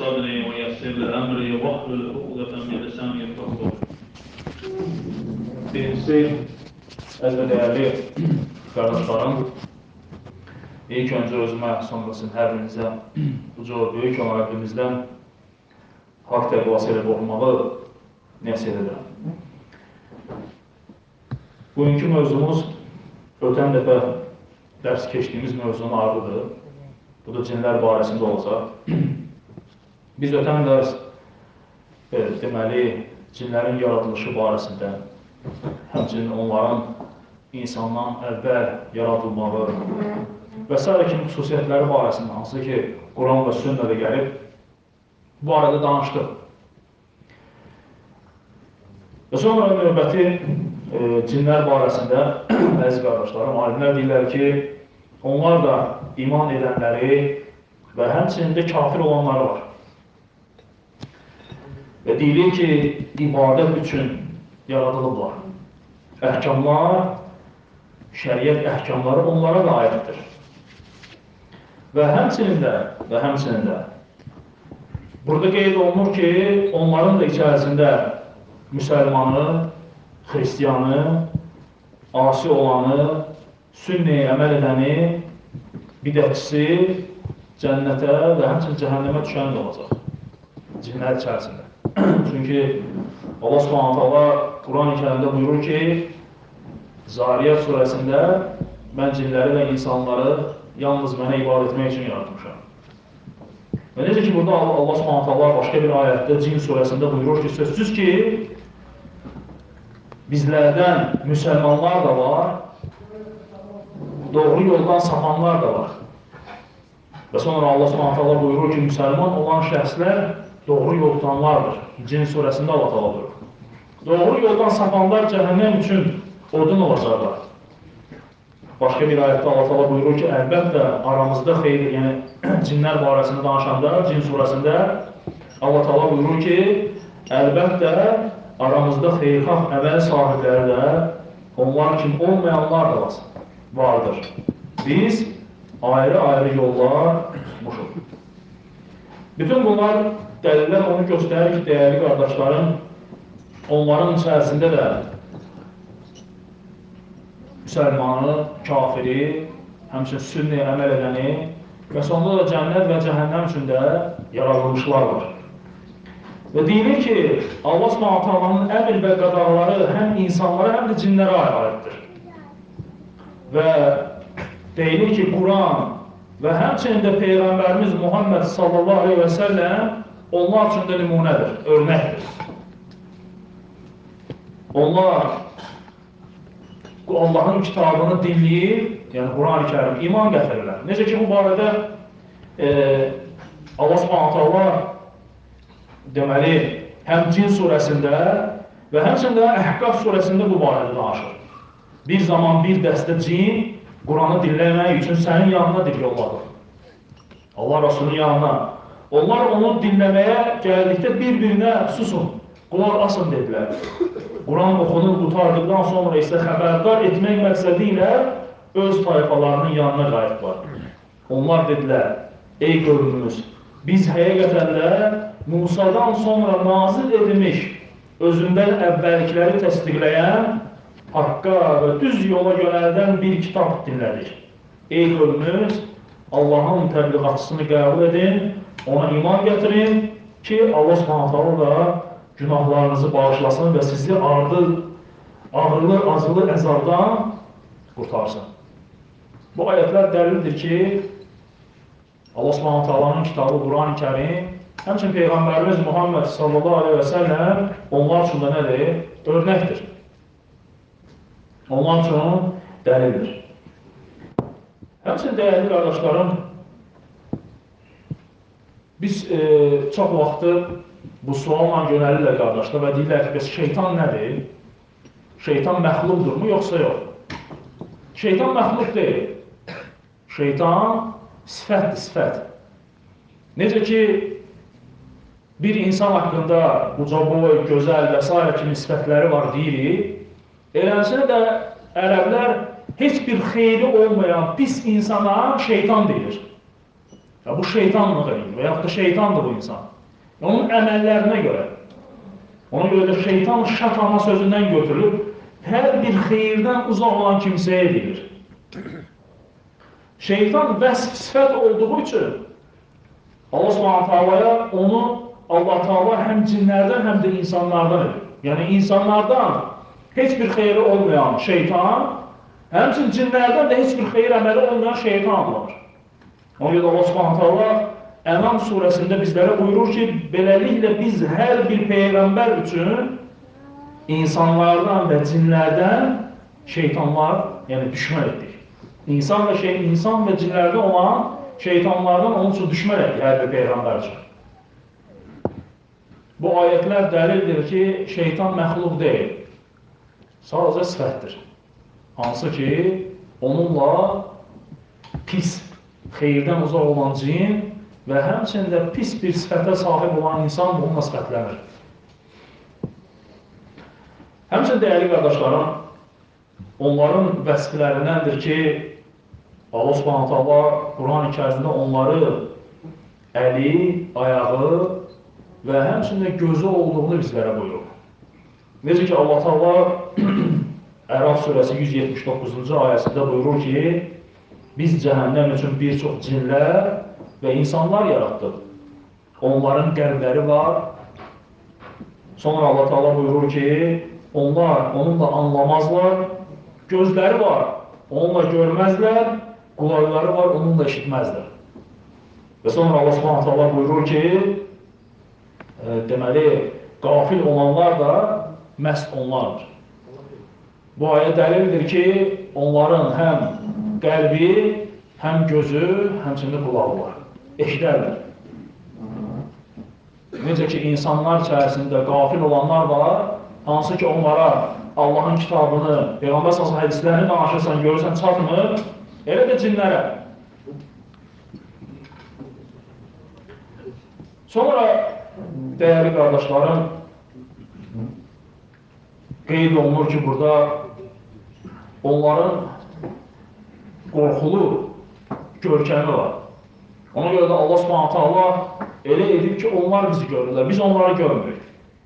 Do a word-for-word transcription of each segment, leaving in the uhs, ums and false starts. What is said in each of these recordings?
صدري ويسر لي أمري واحلل عقدة من لساني يفقهوا قولي. Birincisi, əziz və dəyərli qardaşlarım, ilk öncə özümə, sonrasını hər birinizə uca böyük olan Rəbbimizdən haqq təqvası ilə qorunmağı nəsihət edirəm. Bugünkü mövzumuz ötən dəfə dərs keçdiyimiz mövzunun ardıdır. Bu da cinlər barəsində olacaq. Biz ötən dərs e, deməli, cinlərin yaradılışı barəsində, həmçinin onların insandan əvvəl yaradılmağı və s. kimi xüsusiyyətləri barəsində, hansı ki, Quran və sünnədə gəlib, bu arada danışdıq. Və sonra növbəti e, cinlər barəsində, əziz qardaşlarım, alimlər deyirlər ki, onlar da iman edənləri və həmçinin də kafir olanları var. Və deyilir ki, ibadət üçün yaradılıblar. Əhkamlar, şəriət əhkamları onlara da aiddir. Və həmçinin də, və həmçinin də, burada qeyd olunur ki, onların da içərisində müsəlmanı, xristiyanı, asi olanı, sünniyə əməl edəni, bidətçisi cənnətə və həmçinin cəhənnəmə düşən də olacaq. Cinlər içərisində. Çünki Allah Subhanahu taala Quran-ı Kərimdə buyurur ki, Zariyyət surəsində mən cinləri və insanları yalnız mənə ibadət etmək üçün yaratmışam. Və necə ki, burada Allah Subhanahu taala başqa bir ayətdə Cin surəsində buyurur ki, sözsüz ki, bizlərdən müsəlmanlar da var, doğru yoldan sapanlar da var. Və sonra Allah Subhanahu taala buyurur ki, müsəlman olan şəxslər doğru yol tutanlardır. Cin surəsində Allah taala buyurur. Doğru yoldan sapanlar cəhənnəm üçün odun olacaqlar. Başqa bir ayətdə Allah taala buyurur ki, əlbəttə aramızda xeyir, yəni cinlər barəsində danışanda, Cin surəsində Allah taala buyurur ki, əlbəttə aramızda xeyirxah əməl sahibləri də, onlar kimi olmayanlar da vardır. Biz ayrı-ayrı yollar tutmuşuq. Bütün bunlar dəlillər onu göstərir ki, dəyərli qardaşlarım, onların içərisində də müsəlmanı, kafiri, həmçinin sünni əməl edəni və sonunda da cənnət və cəhənnəm üçün də yaradılmışlar var. Və deyilir ki, Allah Subhanahu taalanın əmr və qadağaları həm insanlara, həm də cinlərə aiddir. Və deyilir ki, Quran və həmçinin də Peyğəmbərimiz Muhammed sallallahu aleyhi və səlləm onlar üçün də nümunədir, örnəkdir. Onlar Allahın kitabını dinləyir, yəni Quran-ı Kərim, iman gətirirlər. Necə ki, bu barədə e, Allah Subhanahu taala deməli, həm Cin surəsində və həmçinin də Əhqaf surəsində bu barədə danışır. Bir zaman bir dəstə cin Quranı dinləmək üçün sənin yanına dil yolladı. Allah Rasulunun yanına. Onlar onu dinləməyə gəldikdə bir-birinə susun, qulaq asın dedilər. Quran oxunub qutardıqdan sonra isə xəbərdar etmək məqsədi ilə öz tayfalarının yanına qayıtdılar. Onlar dedilər, ey qövmümüz, biz həqiqətən də Musadan sonra nazil edilmiş, özündən əvvəlkiləri təsdiqləyən, haqqa və düz yola yönəldən bir kitab dinlədik. Ey qövmümüz, Allahın təbliğatçısını qəbul edin, ona iman gətirin ki, Allah Subhanahu taala da günahlarınızı bağışlasın və sizi ardı, ağırlı, acılı əzabdan qurtarsın. Bu ayətlər dəlildir ki, Allah Subhanahu taalanın kitabı Quran-ı Kərim, həmçinin Peyğəmbərimiz Muhammed sallallahu aleyhi və səlləm onlar üçün də nədir? Örnəkdir. Onlar üçün dəlildir. Həmçinin dəyərli qardaşlarım, biz e, çox vaxtı bu sualla yönəlirlər qardaşlar və deyirlər ki, bəs şeytan nədir? Şeytan məxluqdurmu, yoxsa yox? Şeytan məxluq deyil. Şeytan sifətdir, sifət. Necə ki, bir insan haqqında uca boy, gözəl və s. kimi sifətləri var deyirik, eləncə də ərəblər heç bir xeyri olmayan pis insana şeytan deyir. Ya bu şeytanlıq eləyir və yaxud da şeytandır bu insan. Onun əməllərinə görə. Ona görə də şeytan şatana sözündən götürülüb, hər bir xeyirdən uzaq olan kimsəyə edilir. Şeytan vəsf sifət olduğu üçün Allah Subhanahu taalaya onu Allah Taala həm cinlərdən, həm də insanlardan edir. Yəni insanlardan heç bir xeyri olmayan şeytan, həmçinin cinlərdən də heç bir xeyir əməli olmayan şeytan adlanır. Ona görə Allah Subhanahu taala Ənam surəsində bizlərə buyurur ki, beləliklə biz hər bir peyğəmbər üçün insanlardan və cinlərdən şeytanlar, yəni düşmən etdik. İnsan və şey, insan və cinlərdə olan şeytanlardan onun üçün düşmən etdik hər bir peyğəmbər üçün. Bu ayətlər dəlildir ki, şeytan məxluq deyil, sadəcə sifətdir. Hansı ki, onunla pis, xeyirdən uzaq olan cin və həmçində pis bir sifətə sahib olan insan bununla sifətlənir. Həmçində dəyərli qardaşlarım, onların vəsflərindəndir ki, Allah Subhanahu taala Quran-ı Kərimdə onları əli, ayağı və həmçində gözü olduğunu bizlərə buyurur. Necə ki, Allah Taala Əraf surəsi yüz yetmiş doqquzuncu ayəsində buyurur ki, biz cəhənnəm üçün bir çox cinlər və insanlar yaratdıq. Onların qəlbləri var. Sonra Allah Taala buyurur ki, onlar onunla anlamazlar, gözləri var, onunla görməzlər, qulaqları var, onunla eşitməzlər. Və sonra Allah Subhanahu taala buyurur ki, e, deməli, qafil olanlar da məhz onlardır. Bu ayə dəlildir ki, onların həm qəlbi, həm gözü, həmçində qulağı var. Eşidərlər. Necə ki, insanlar içərisində qafil olanlar var, hansı ki, onlara Allahın kitabını, Peyğəmbər sallallahu əleyhi və səlləm hədislərini danışırsan, görürsən çatmır, elə də cinlərə. Sonra, dəyərli qardaşlarım, qeyd olunur ki, burada onların qorxulu görkəmi var. Ona görə də Allah Subhanahu taala elə edib ki, onlar bizi görürlər, biz onları görmürük.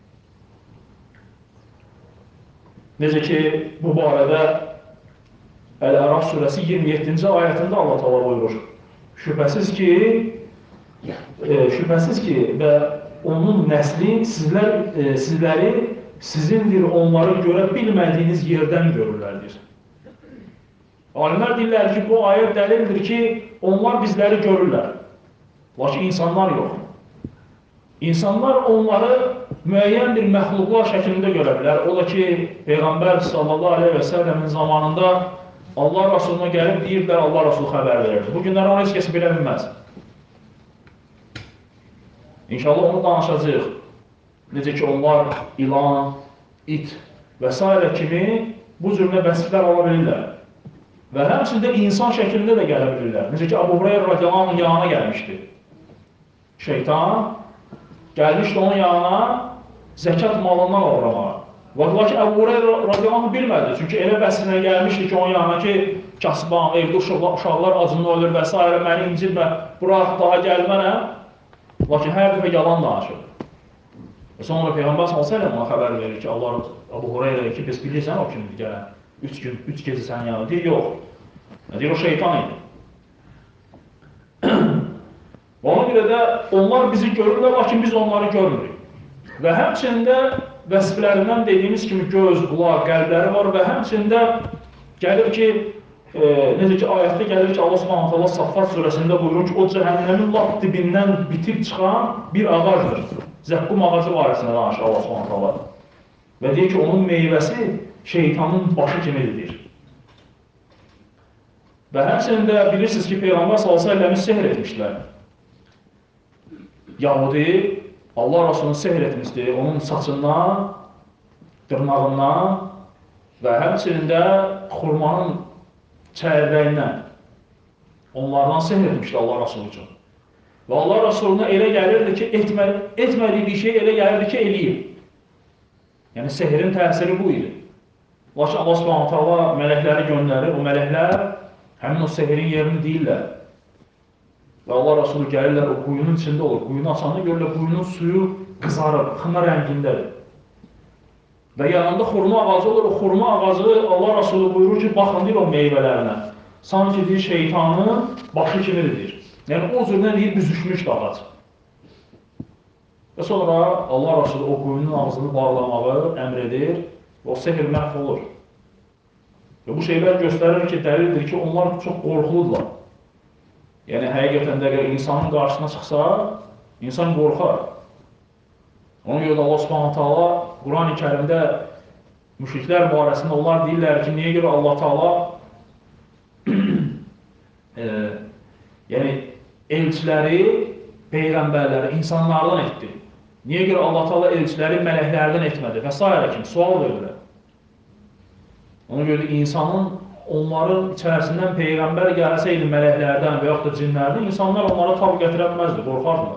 Necə ki, bu barədə Əl-Əraf surəsi iyirmi yeddinci ayətində Allah Taala buyurur. Şübhəsiz ki, e, şübhəsiz ki və onun nəsli sizlər, e, sizləri sizindir, onları görə bilmədiyiniz yerdən görürlərdir. Alimlər deyirlər ki, bu ayət dəlildir ki, onlar bizləri görürlər. Lakin insanlar yox. İnsanlar onları müəyyən bir məxluqlar şəklində görə bilər. O da ki, Peyğəmbər sallallahu aleyhi və səlləmin zamanında Allah Rasuluna gəlib deyirlər, Allah Rasul xəbər verir. Bu günlər onu heç kəs bilə bilməz. İnşallah onu danışacaq. Necə ki, onlar ilan, it və s. kimi bu cürlə vəsiflər ola bilirlər. Və həmçində insan şəklində də gələ bilirlər. Necə ki, Əbu Hüreyrə radiyallahu anh'ın yanına gəlmişdi. Şeytan gəlmişdi onun yanına zəkat malından oğramağa. Lakin Əbu Hüreyrə radiyallahu anh bilmədi. Çünki elə vəsiflə gəlmişdi ki, onun yanına ki, kasban, evdə uşaqlar acında ölür və s. məni incitmə, bıraq, daha gəlmənəm. Lakin hər dəfə yalan danışır. Və sonra Peyğəmbər sallallahu əleyhi və səlləm ona xəbər verir ki, Allah Əbu Hüreyrəyə ki, biz bilirsən o kimdir gələn. Üç gün, üç gecə sənin yanına. Deyir, yox. Deyir, o şeytan idi. Ona görə də onlar bizi görürlər, lakin biz onları görmürük. Və həmçində vəsiflərindən dediyimiz kimi göz, qulaq, qəlbləri var və həmçində gəlir ki, e, necə ki, ayətdə gəlir ki, Allah Subhanahu taala Saffat surəsində buyurur ki, o cəhənnəmin lap dibindən bitib çıxan bir ağacdır. Zəqqum ağacı barəsində danışır Allah Subhanahu taala. Və deyir ki, onun meyvəsi şeytanın başı kimidir. Və həmçində bilirsiniz ki, Peyğəmbər sallallahu əleyhi və səlləmi sehr etmişlər. Yahudi Allah Rasulunu sehr etmişdi, onun saçından, dırnağından və həmçində xurmanın çəyirdəyindən onlardan sehr etmişdi Allah Rasulü üçün. Və Allah Rasuluna elə gəlirdi ki, etmə, etmədiyi bir şey elə gəlirdi ki, eləyir. Yəni, sehrin təsiri bu idi. Lakin Allah Subhanahu taala mələkləri göndərir, o mələklər həmin o sehrin yerini deyirlər. Və Allah Rasulü gəlirlər, o quyunun içində olur. Quyunu açanda görürlər, quyunun suyu qızarır, xına rəngindədir. Və yanında xurma ağacı olur, o xurma ağacı Allah Rasulü buyurur ki, baxın deyir o meyvələrinə. Sanki deyir, şeytanın başı kimidir deyir. Yəni o cürdən deyir, büzüşmüş ağac. Və sonra Allah Rasulü o quyunun ağzını bağlamağı əmr edir və o sehr məhv olur. Və bu şeylər göstərir ki, dəlildir ki, onlar çox qorxuludirlar. Yəni, həqiqətən də əgər insanın qarşısına çıxsa, insan qorxar. Ona görə də Allah Subhanahu taala Quran-ı Kərimdə müşriklər barəsində onlar deyirlər ki, niyə görə Allah Taala e, yəni, elçiləri, peyğəmbərləri insanlardan etdi. Niyə görə Allah Taala elçiləri mələklərdən etmədi və s. kimi sual verirlər. Ona görə də insanın onların içərisindən peyğəmbər gəlsəydi mələklərdən və yaxud da cinlərdən, insanlar onlara tab gətirə bilməzdi, qorxardılar.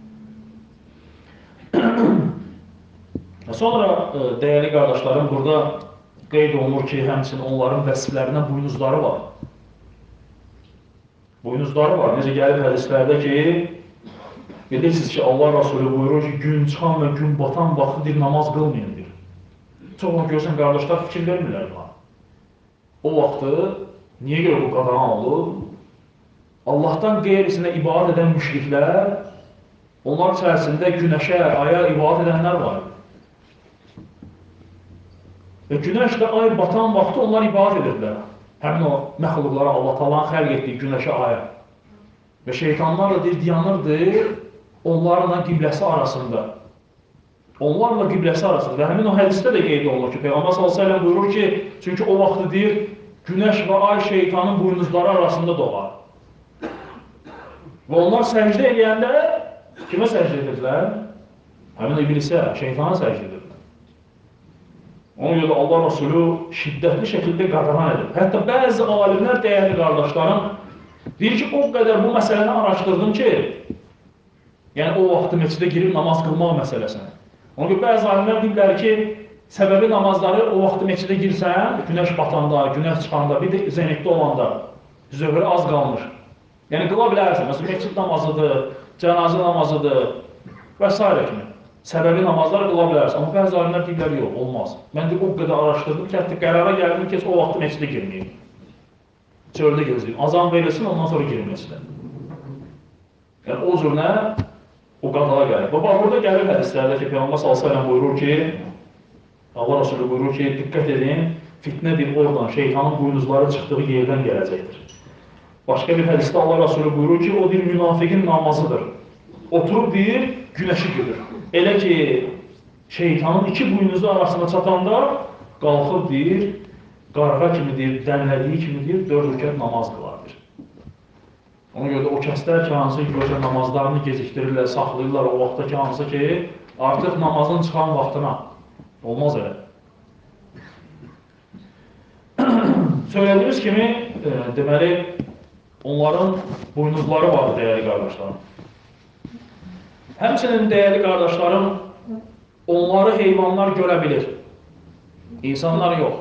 Sonra dəyərli qardaşlarım, burada qeyd olunur ki, həmçinin onların vəsiflərindən buynuzları var. Buynuzları var. Necə gəlib hədislərdə ki, bilirsiniz ki, Allah Rasulü buyurur ki, gün çıxan və gün batan vaxtı deyir, namaz qılmayın deyir. Çoxunu görsən, qardaşlar fikir vermirlər buna. O vaxtı niyə görə bu qadağan olub? Allahdan qeyrisinə ibadət edən müşriklər, onlar içərisində günəşə, aya ibadət edənlər var. Və günəş və ay batan vaxtı onlar ibadət edirlər. Həmin o məxluqlara, Allah Taala'nın xəlq etdiyi günəşə, aya. Və şeytanlar da deyir, dayanırdı onlarla qibləsi arasında. Onlarla qibləsi arasında. Və həmin o hədisdə də qeyd olunur ki, Peyğəmbər sallallahu əleyhi və səlləm buyurur ki, çünki o vaxtı deyir, günəş və ay şeytanın buynuzları arasında doğar. Və onlar səcdə edəndə kimə səcdə edirlər? Həmin iblisə, şeytana səcdə edirlər. Ona görə Allah Rasulü şiddətli şəkildə qadağan edir. Hətta bəzi alimlər, dəyərli qardaşlarım, deyir ki, o qədər bu məsələni araşdırdım ki, yəni o vaxtı məscidə girib namaz qılmaq məsələsini. Ona görə bəzi alimlər deyirlər ki, səbəbi namazları o vaxtı məscidə girsən, günəş batanda, günəş çıxanda, bir də zənikdə olanda, zöhrə az qalmış. Yəni qıla bilərsən, məsələn, məscid namazıdır, cənazə namazıdır və s. kimi. Səbəbi namazları qıla bilərsən, amma bəzi alimlər deyirlər, yox, olmaz. Mən də o qədər araşdırdım ki, hətta qərara gəldim ki, o vaxtı məscidə girməyim. Çöldə gözləyim, azan verilsin, ondan sonra girim məscidə. Yəni o cürünə o qadağa gəlir. Baba, burada gəlir hədislərdə ki, Peyğəmbər sallallahu əleyhi və səlləm buyurur ki, Allah Rasulü buyurur ki, diqqət edin, fitnədir oradan, şeytanın buynuzları çıxdığı yerdən gələcəkdir. Başqa bir hədisdə Allah Rasulü buyurur ki, o bir münafiqin namazıdır. Oturub deyir, günəşi görür. Elə ki, şeytanın iki buynuzu arasında çatanda qalxıb deyir, qarğa kimi deyir, dənlədiyi kimi deyir, dörd rükət namaz qılardır. Ona görə də o kəslər ki, hansı ki, görsə namazlarını gecikdirirlər, saxlayırlar o vaxtda ki, hansı ki, artıq namazın çıxan vaxtına. Olmaz elə. Söylədiyimiz kimi, e, deməli, onların buynuzları var, dəyərli qardaşlarım. Həmçinin dəyərli qardaşlarım, onları heyvanlar görə bilir. İnsanlar yox.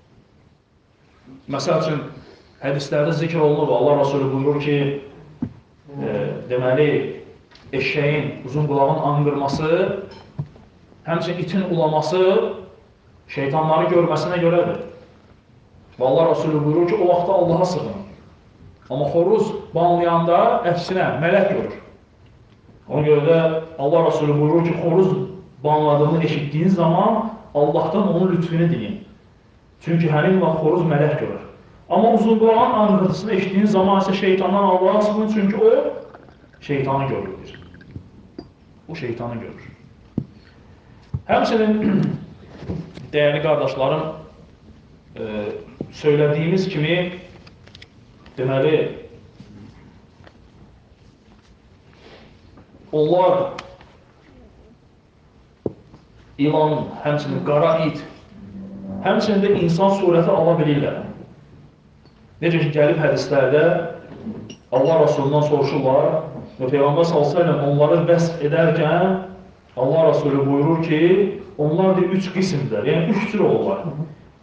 Məsəl üçün, hədislərdə zikr olunur, Allah Rasulü buyurur ki, e, deməli, eşşəyin, uzun qulağın anqırması, həmçinin itin ulaması şeytanları görməsinə görədir. Və Allah Rasulü buyurur ki, o vaxtda Allaha sığınır. Amma xoruz banlayanda əksinə, mələk görür. Ona görə də Allah Rasulü buyurur ki, xoruz banladığını eşitdiyiniz zaman Allahdan onun lütfünü deyin. Çünki həmin vaxt xoruz mələk görür. Amma uzunqulağın anqırtısını eşitdiyiniz zaman isə şeytandan Allaha sığın, çünki o şeytanı görür. O şeytanı görür. Həmçinin dəyərli qardaşlarım, e, söylədiyimiz kimi, deməli, onlar ilan, həmçinin qara it, həmçinin də insan surəti ala bilirlər. Necə ki, gəlib hədislərdə Allah Rasulundan soruşurlar və Peyğəmbər sallallahu əleyhi və səlləm onları vəsf edərkən Allah Rasulü buyurur ki, onlar da üç qismdir, yəni üç tür olurlar.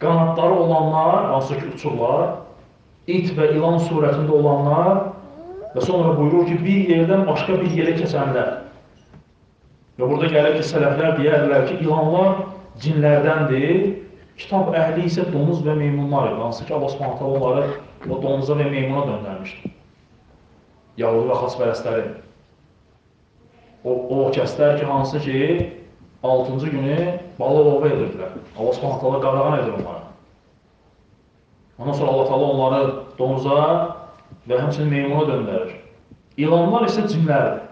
Qanatları olanlar, hansı ki uçurlar, it və ilan surətində olanlar, Və sonra buyurur ki, bir yerdən başqa bir yerə keçənlər. Və burada gəlir ki, sələflər deyərlər ki, ilanlar cinlərdəndir, kitab əhli isə donuz və meymunlar idi. Hansı ki, Allah Subhanahu taala onları o donuza və meymuna döndərmişdir. Yahudi və xaçpərəstləri. O, o kəslər ki, hansı ki, altıncı günü balıq ova edirdilər. Allah Subhanahu taala qadağan edir onlara. Ondan sonra Allah taala onları donuza və həmçinin meymuna döndərir. İlanlar isə cinlərdir.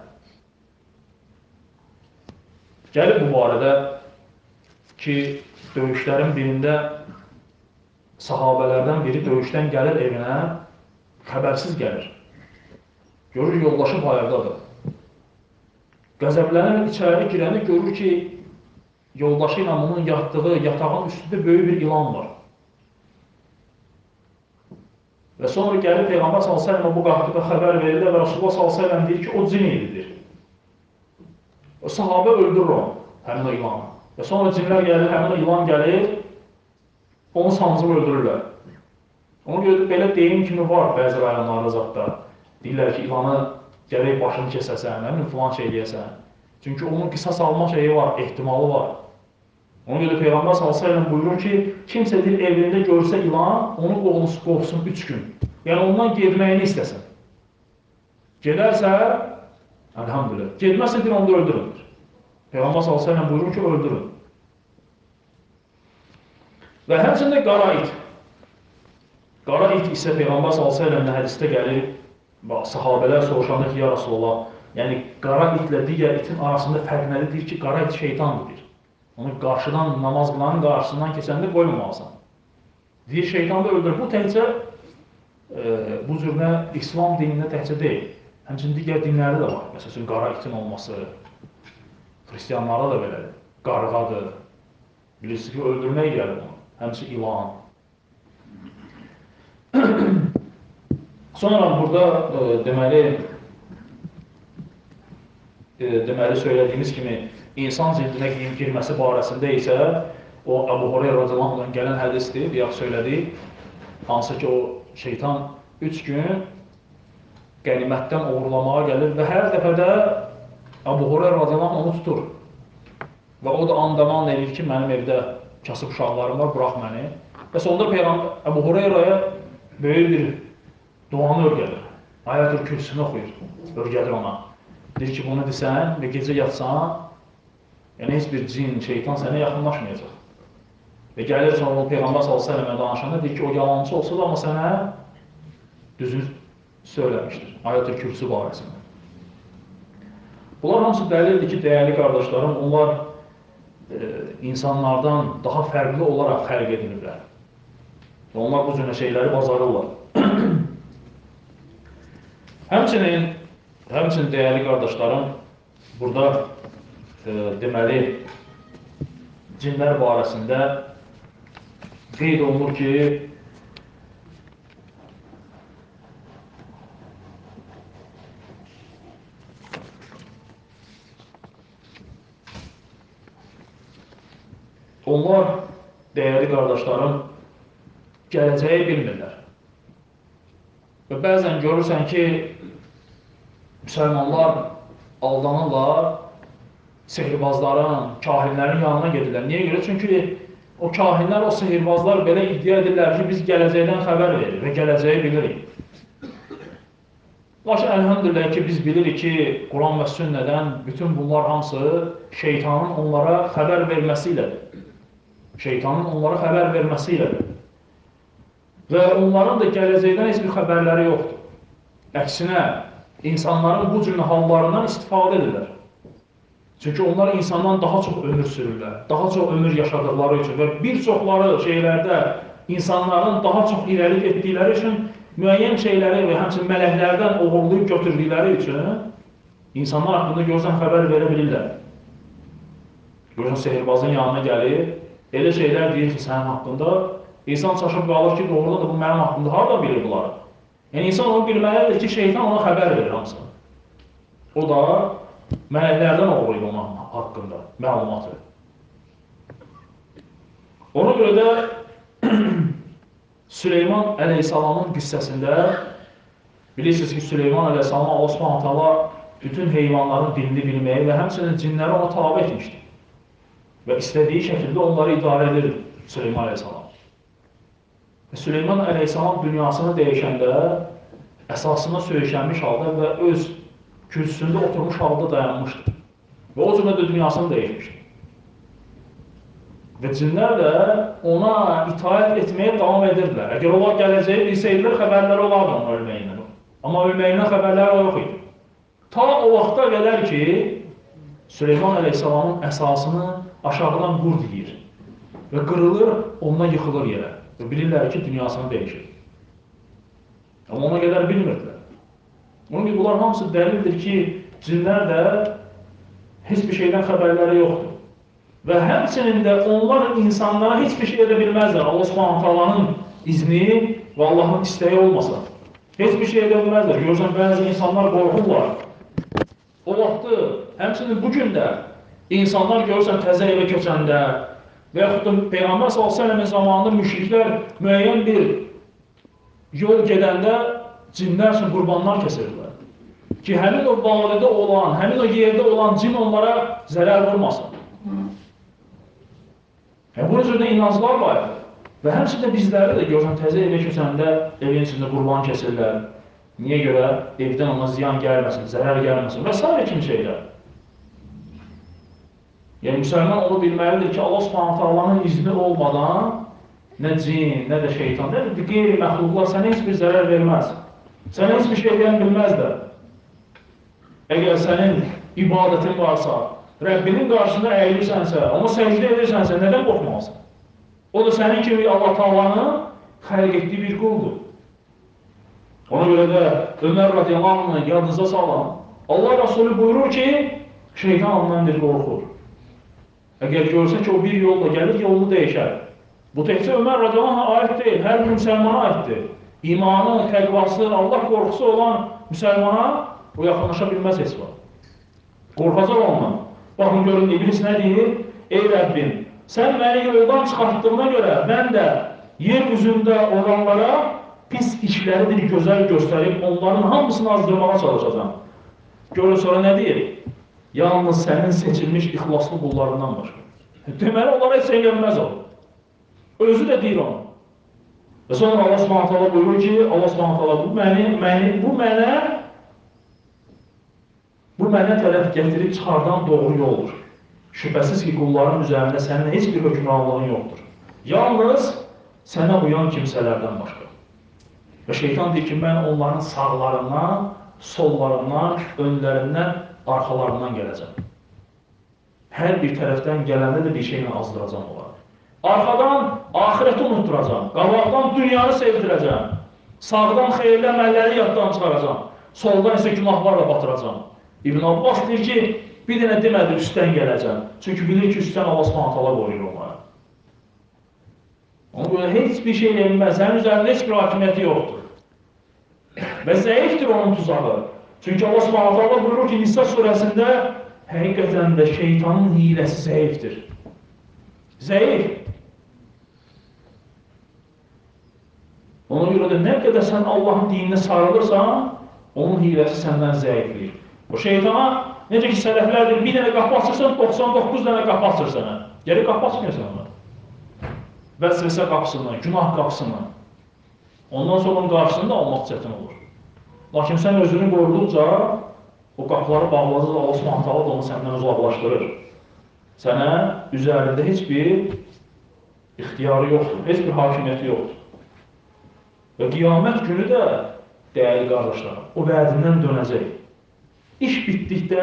Gəlib bu barədə ki, döyüşlərin birində sahabələrdən biri döyüşdən gəlir evinə, xəbərsiz gəlir. Görür, yoldaşı bayırdadır. Qəzəblənir, içəri girəni görür ki, yoldaşı ilə onun yatdığı yatağın üstündə böyük bir ilan var. Və sonra gəlib Peyğəmbər sallallahu əleyhi və səlləm bu haqqında xəbər verirlər və Rasulullah sallallahu əleyhi və səlləm deyir ki, o cin ididir. O sahabə öldürür onu, həmin o ilanı. Və sonra cinlər gəlir, həmin o ilan gəlir, onu sancıb öldürürlər. Onu görə belə deyim kimi var bəzi rayonlarda zətdə. Deyirlər ki, ilanı gərək başını kəsəsən, həmin filan şey eləyəsən. Çünki onun qisas alma şeyi var, ehtimalı var. Ona görə Peyğəmbər sallallahu əleyhi və səlləm buyurur ki, kimsə deyir evində görsə ilan, onu qovsun üç gün. Yəni ondan gedməyini istəsin. Gedərsə, əlhamdülillah. Gedməsə deyir, onu da öldürün. Peyğəmbər sallallahu əleyhi və səlləm buyurur ki, öldürün. Və həmçində qara it. Qara it isə Peyğəmbər sallallahu əleyhi və səlləmin hədisdə gəlir, bax, sahabələr soruşanda ki, ya Rasulullah, yəni qara itlə digər itin arasında fərq nədir? Deyir ki, qara it şeytandır. Onu qarşıdan, namaz qılanın qarşısından keçəndə qoymamalısan. Deyir, şeytan da öldürür. Bu təkcə, e, bu cürünə İslam dinində təkcə deyil. Həmçinin digər dinlərdə də var. Məsələn, qara itin olması, xristiyanlarda da belədir. Qarğadır. Bilirsiniz ki, öldürmək gəlir onu. Həmçinin ilan. Sonra burada e, deməli, e, deməli söylədiyimiz kimi, İnsan cildinə giyim girməsi barəsində isə o Əbu Hureyra radiyallahu anhudan gələn hədisdir, deyək söylədik. Hansı ki, o şeytan üç gün qənimətdən uğurlamağa gəlir və hər dəfədə Əbu Hureyra radiyallahu anhu onu tutur. Və o da andaman edir ki, mənim evdə kasıb uşaqlarım var, burax məni. Və sonunda Peyğəmbər Əbu Hureyraya böyük bir duanı örgədir. Ayət-ül Kürsünü oxuyur, örgədir ona. Deyir ki, bunu desən və gecə yatsan, yəni heç bir cin, şeytan sənə yaxınlaşmayacaq. Və gəlir sonra o Peyğəmbər sallallahu əleyhi və səlləmə danışanda deyir ki, o yalancı olsa da, amma sənə düzünü söyləmişdir. Ayət-ül Kürsü barəsində. Bunlar hamısı dəlildir ki, dəyərli qardaşlarım, onlar e, insanlardan daha fərqli olaraq xərq edilirlər. Və onlar bu cürə şeyləri bacarırlar. Həmçinin, həmçinin dəyərli qardaşlarım, burada E, deməli, cinlər barəsində qeyd olunur ki, onlar, dəyərli qardaşlarım, gələcəyi bilmirlər. Və bəzən görürsən ki, müsəlmanlar aldanırlar, sehirbazların, kahinlərin yanına gedirlər. Niyə görə? Çünki o kahinlər, o sehirbazlar belə iddia edirlər ki, biz gələcəkdən xəbər verir və gələcəyi bilirik. Lakin, əlhamdülillah ki, biz bilirik ki, Quran və sünnədən bütün bunlar hamısı şeytanın onlara xəbər verməsi ilədir. Şeytanın onlara xəbər verməsi ilədir. Və onların da gələcəkdən heç bir xəbərləri yoxdur. Əksinə, insanların bu cür hallarından istifadə edirlər. Çünki onlar insandan daha çox ömür sürürlər, daha çox ömür yaşadıqları üçün və bir çoxları şeylərdə insanların daha çox irəlik etdikləri üçün müəyyən şeyləri və həmçinin mələklərdən oğurlayıb götürdükləri üçün insanlar haqqında görürsən xəbər verə bilirlər. Görürsən sehirbazın yanına gəlir, elə şeylər deyir ki, sənin haqqında insan çaşıb qalır ki, doğrudan da bu mənim haqqında harada bilir bunları? Yəni insan onu bilməlidir ki, şeytan ona xəbər verir hamısını. O da mələklərdən oğurlayıb onun haqqında məlumatı. Ona görə də Süleyman əleyhissalamın qissəsində Bilirsiniz ki, Süleyman əleyhissalam Allah Subhanahu taala bütün heyvanların dilini bilməyi və həmçinin cinləri ona tabe etmişdi. Və istədiyi şəkildə onları idarə edir Süleyman əleyhissalam. Və Süleyman əleyhissalam dünyasını dəyişəndə əsasına söykənmiş halda və öz kürsüsündə oturmuş halda dayanmışdır. Və o cümlə də dünyasını dəyişmişdir. Və cinlər də ona itaət etməyə davam edirdilər. Əgər onlar gələcəyi bilsəydilər, xəbərləri olardı onun ölməyindən. Amma ölməyindən xəbərləri yox idi. Ta o vaxta qədər ki, Süleyman əleyhissalamın əsasını aşağıdan qurd yiyir və qırılır, ondan yıxılır yerə və bilirlər ki, dünyasını dəyişir. Amma ona qədər bilmirdilər. Onun gibi bunlar hamısı dəlildir ki, cinlər də heç bir şeydən xəbərləri yoxdur. Və həmçinin də onlar insanlara heç bir şey edə bilməzlər. Allah Subhanahu taalanın izni və Allahın istəyi olmasa. Heç bir şey edə bilməzlər. Görürsən, bəzi insanlar qorxurlar. O vaxtı, həmçinin bugün də insanlar görürsən təzə evə köçəndə və yaxud da Peyğəmbər sallallahu əleyhi və səlləmin zamanında müşriklər müəyyən bir yol gedəndə cinlər üçün qurbanlar kəsirdilər. Ki, həmin o vadidə olan, həmin o yerdə olan cin onlara zərər vurmasın. Bunun üzrində inanclar var. Və həmçində bizləri də görürsən, təzə evə köçəndə evin içində qurban kəsirlər. Niyə görə? Evdən ona ziyan gəlməsin, zərər gəlməsin və s. kimi şeylər. Yəni, müsəlman onu bilməlidir ki, Allah Subhanahu taalanın izni olmadan nə cin, nə də şeytan, nə də qeyri-məxluqlar sənə heç bir zərər verməz. Sənə heç bir şey deyən bilməzlər. Əgər sənin ibadətin varsa, Rəbbinin qarşısında əyilirsənsə, amma səcdə edirsənsə, nədən qorxmalısın? O da sənin kimi Allah Taalanın xəlq etdiyi bir quldur. Ona görə də Ömər radiyallahu anh yadınıza salan, Allah Rasulü buyurur ki, şeytan ondan bir qorxur. Əgər görsə ki, o bir yolla gəlir, yolunu dəyişər. Bu təkcə Ömər radiyallahu anh aid deyil, hər bir müsəlmana aiddir. İmanı, təqvası, Allah qorxusu olan müsəlmana o yaxınlaşa bilməz heç var. Qorxacaq ondan. Baxın, görün, İblis nə deyir? Ey Rəbbim, sən məni yoldan çıxartdığına görə mən də yer üzündə olanlara pis işləridir gözəl göstərib, onların hamısını azdırmağa çalışacağım. Görün, sonra nə deyir? Yalnız sənin seçilmiş ixlaslı qullarından başqa. Deməli, onlara heç eylənməz o. Özü də deyir onu. Və sonra Allah Subhanahu taala buyurur ki, Allah Subhanahu taala bu məni, məni, bu mənə Bu mənə tərəf gətirib çıxardan doğru yoldur. Şübhəsiz ki, qulların üzərində sənin heç bir hökmranlığın yoxdur. Yalnız sənə uyan kimsələrdən başqa. Və şeytan deyir ki, mən onların sağlarından, sollarından, önlərindən, arxalarından gələcəm. Hər bir tərəfdən gələndə də bir şeylə azdıracam onları. Arxadan ahireti unutturacam, qabaqdan dünyanı sevdirəcəm, sağdan xeyirli əməlləri yaddan çıxaracam, soldan isə günahlarla batıracam. İbn Abbas deyir ki, bir dənə demədi, üstdən gələcəm. Çünki bilir ki, üstdən Allah Subhanahu taala qoyur onlara. Ona görə heç bir şey eləyilməz, sənin üzərində heç bir hakimiyyəti yoxdur. Və zəifdir onun tuzağı. Çünki Allah Subhanahu taala buyurur ki, Nisa surəsində həqiqətən də şeytanın hiləsi zəifdir. Zəif. Ona görə də nə qədər sən Allahın dininə sarılırsan, onun hiləsi səndən zəifliyir. O şeytana, necə ki sələflərdir, bir dənə qapı açırsan, doxsan doqquz dənə qapı açır sənə. Gəri qapı açmıyorsan ona. Vəsvəsə qapısını, günah qapısını. Ondan sonra onun qarşısını da almaq çətin olur. Lakin sən özünü qoruduqca, o qapıları bağladığında Allah Subhanahu taala da onu səndən uzaqlaşdırır. Sənə üzərində heç bir ixtiyarı yoxdur, heç bir hakimiyyəti yoxdur. Və qiyamət günü də, dəyərli qardaşlar, o vədindən dönəcək. İş bitdikdə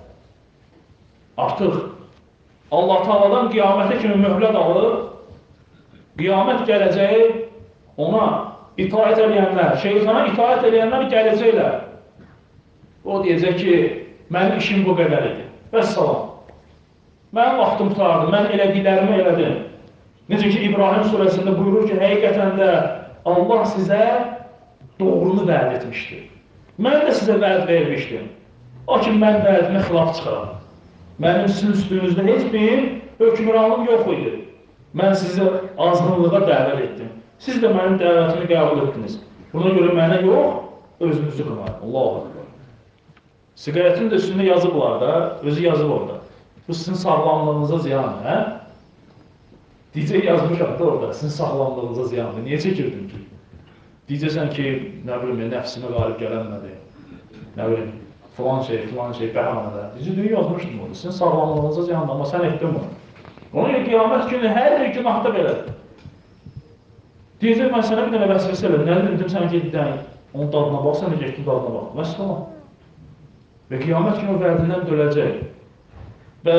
artıq Allah Taala'dan qiyamətə kimi möhlət alıb, qiyamət gələcəyi ona itaət edənlər, şeytana itaət edənlər gələcəklər. O deyəcək ki, mənim işim bu qədər idi. Vəssalam. Mənim vaxtım tutardı, mən elədiklərimi elədim. Necə ki, İbrahim surəsində buyurur ki, həqiqətən də Allah sizə doğrunu vəd etmişdir. Mən də sizə vəd vermişdim. Lakin mən vədimə xilaf çıxaram. Mənim sizin üstünüzdə heç bir hökmranlığım yox idi. Mən sizi azğınlığa dəvət etdim. Siz də mənim dəvətimi qəbul etdiniz. Buna görə mənə yox, özünüzü qınayın. Allahu Akbar. Siqaretin də üstündə yazıblar da, özü yazıb orada. Bu sizin sağlamlığınıza ziyandır, hə? Deyəcək yazmışam da orada, sizin sağlamlığınıza ziyandır. Niyə çəkirdin ki? Deyəcəksən ki, nə bilim, nəfsimə qalib gələnmədi. Nə bilim, filan şey, filan şey, bəhanədə. Deyəcək, dünya yazmışdım orada, sizin sağlamlığınıza ziyandır, amma sən etdin bunu. Ona görə qiyamət günü hər bir günahda belədir. Deyəcək, mən sənə bir dənə vəsvəsə elədim, nə dedim, sənə ki, dən, onun dadına bax, sən də getdin dadına bax. Vəssalam. Və qiyamət günü vərdindən döləcək. Və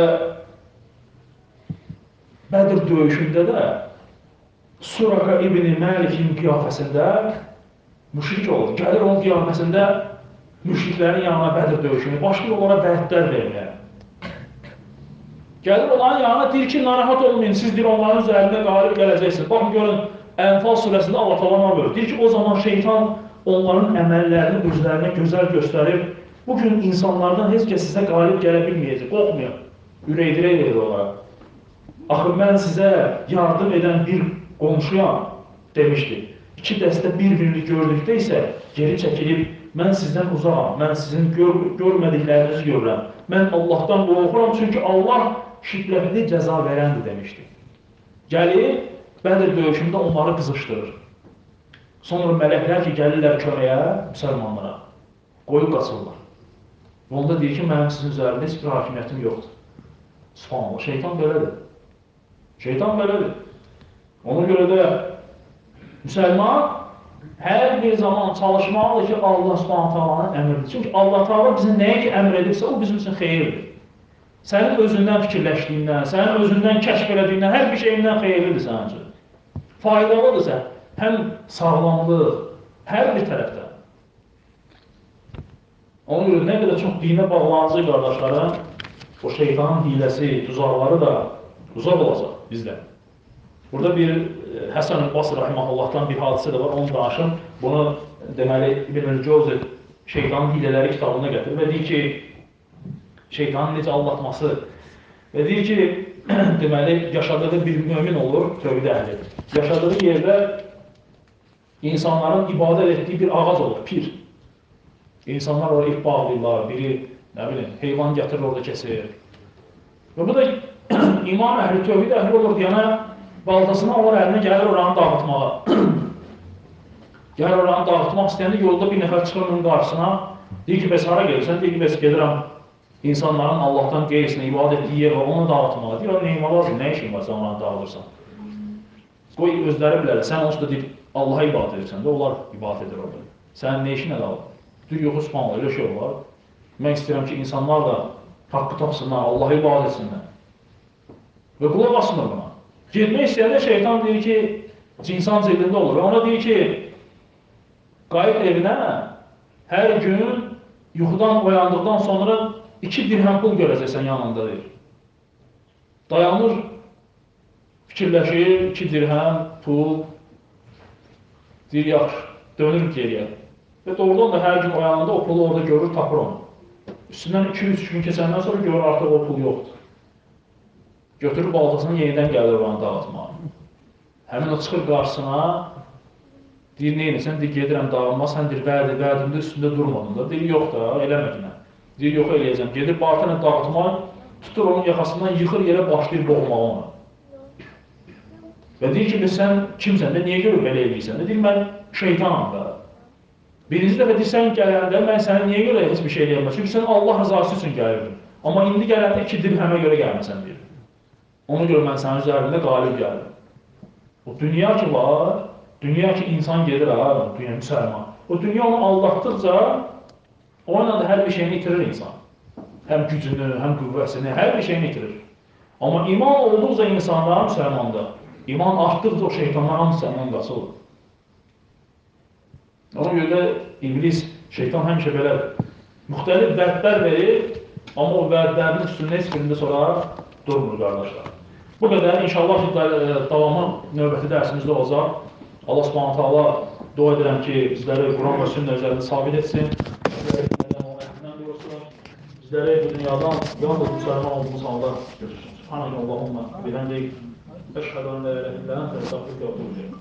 Bədir döyüşündə də Suraka İbn-i Məlikin qiyafəsində müşrik olur. Gəlir onun qiyafəsində müşriklərin yanına Bədir döyüşünü, başlayır onlara vədlər verməyə. Gəlir onların yanına deyir ki, narahat olmayın, siz deyir, onların üzərində qalib gələcəksiniz. Baxın, görün, Ənfal surəsində Allah Teala buyurur. Deyir ki, o zaman şeytan onların əməllərini özlərinə gözəl göstərib, bugün insanlardan heç kəs sizə qalib gələ bilməyəcək, qorxmuyor. Ürəkdirək verir onlara. Axı, mən sizə yardım edən bir qonşuyam, demişdi. İki dəstə bir-birini gördükdə isə geri çəkilib, mən sizdən uzağam, mən sizin gör görmədiklərinizi görürəm. Mən Allahdan qorxuram, çünki Allah şiddətli cəza verəndir, demişdi. Gəlir, Bədir döyüşündə onları qızışdırır. Sonra mələklər ki, gəlirlər köməyə, müsəlmanlara, qoyub qaçırlar. Onda deyir ki, mənim sizin üzərində heç bir hakimiyyətim yoxdur. Subhanallah, şeytan belədir. Şeytan belədir. Ona görə də müsəlman hər bir zaman çalışmalıdır ki, Allah Subhanahu taalanın əmridir. Çünki Allah Taala bizə nəyə ki əmr edirsə, o bizim üçün xeyirdir. Sənin özündən fikirləşdiyindən, sənin özündən kəşf elədiyindən, hər bir şeyindən xeyirlidir sənin üçün. Faydalıdırsa, həm sağlamlıq, hər bir tərəfdən. Ona görə nə qədər çox dinə bağlanıcı qardaşlarım, o şeytanın hiləsi, tuzaqları da uzaq olacaq bizdən. Burada bir Həsən-ül Basri Rahimahullahdan bir hadisə də var, onu danışım. Bunu deməli İbn-i Cəvzi şeytanın hilələri kitabına gətirir və deyir ki, şeytanın necə aldatması və deyir ki, deməli yaşadığı bir mömin olur, tövhid əhli. Yaşadığı yerdə insanların ibadət etdiyi bir ağac olur, pir. İnsanlar oraya ip bağlayırlar, biri, nə bilim, heyvan gətirir orada kəsir. Və bu da iman əhli, tövhid əhli olur deyənə, baltasını alır əlinə, gəlir oranı dağıtmağa. Gəlir oranı dağıtmaq istəyəndə yolda bir nəfər çıxır onun qarşısına, deyir ki, bəs hara gelirsən? Deyir ki, bəs gedirəm insanların Allahdan qeyrisinə ibadət etdiyi yer var, onu dağıtmağa. Deyir, o neyim var, nə işin var, sən oranı dağılırsan? Qoy özləri bilərlər, sən onsuz da deyir, Allaha ibadət edirsən də, onlar ibadət edir orada. Sənin nə işinə qalır? Deyir, yox, subhanallah, elə şey var. Mən istəyirəm ki, insanlar da haqqı tapsınlar, Allaha ibadət etsinlər. Və qulaq asmır buna. Getmək istəyəndə şeytan deyir ki, cinsan cildində olur və ona deyir ki, qayıt evinə hər gün yuxudan oyandıqdan sonra iki dirhəm pul görəcəksən yanında deyir. Dayanır, fikirləşir, iki dirhəm pul, deyir, yaxşı, dönür geriyə. Və doğrudan da hər gün oyananda o pulu orada görür, tapır onu. Üstündən iki üç gün keçəndən sonra görür, artıq o pul yoxdur. Götürüb baltasını yenidən gəlir oranı dağıtmağa. Həmin o çıxır qarşısına, deyir, neynəsən? Deyir, gedirəm dağılma, sən deyir, vərdi, vərdimdə üstündə durmadın da. Deyir, yox da, eləmədinə. Deyir, yox eləyəcəm. Gedir, baltayla dağıtmağa, tutur onun yaxasından, yıxır yerə, başlayır boğmağa onu. Və deyir ki, sən kimsən də, niyə görə belə eləyirsən? Deyir, mən şeytanam da. Birinci dəfə deyir, sən gələndə, mən səni niyə görə heç bir şey eləyəməm? Çünki sən Allah rızası üçün gəlirdin. Amma indi gələndə iki dirhəmə görə gəlməsən deyir. Ona görə mən sənin üzərində qalib gəldim. O dünya ki var, dünya ki insan gedir ha, dünya müsəlman. O dünya onu aldatdıqca, onunla da hər bir şeyini itirir insan. Həm gücünü, həm qüvvəsini, hər bir şeyini itirir. Amma iman olduqca insanlar müsəlmanda, iman artdıqca o şeytanlar hamısı səndən qaçılır. Ona görə də iblis, şeytan həmişə belədir. Müxtəlif vədlər verir, amma o vədlərin üstündə heç birində sonra durmur qardaşlar. Bu qədər, inşallah ki, davamı növbəti dərsimizdə olacaq. Allah Subhanahu taala dua edirəm ki, bizləri Quran və sünnə üzərində sabit etsin. Bizləri dinlədən o əhlindən qorusun. Bizləri bu dünyadan yalnız müsəlman olduğumuz halda götürsün. Subhanallah, Allahumma bihamdik. Əşhədu an la ilahe illə ente, estağfiruke və etûbü ileyk.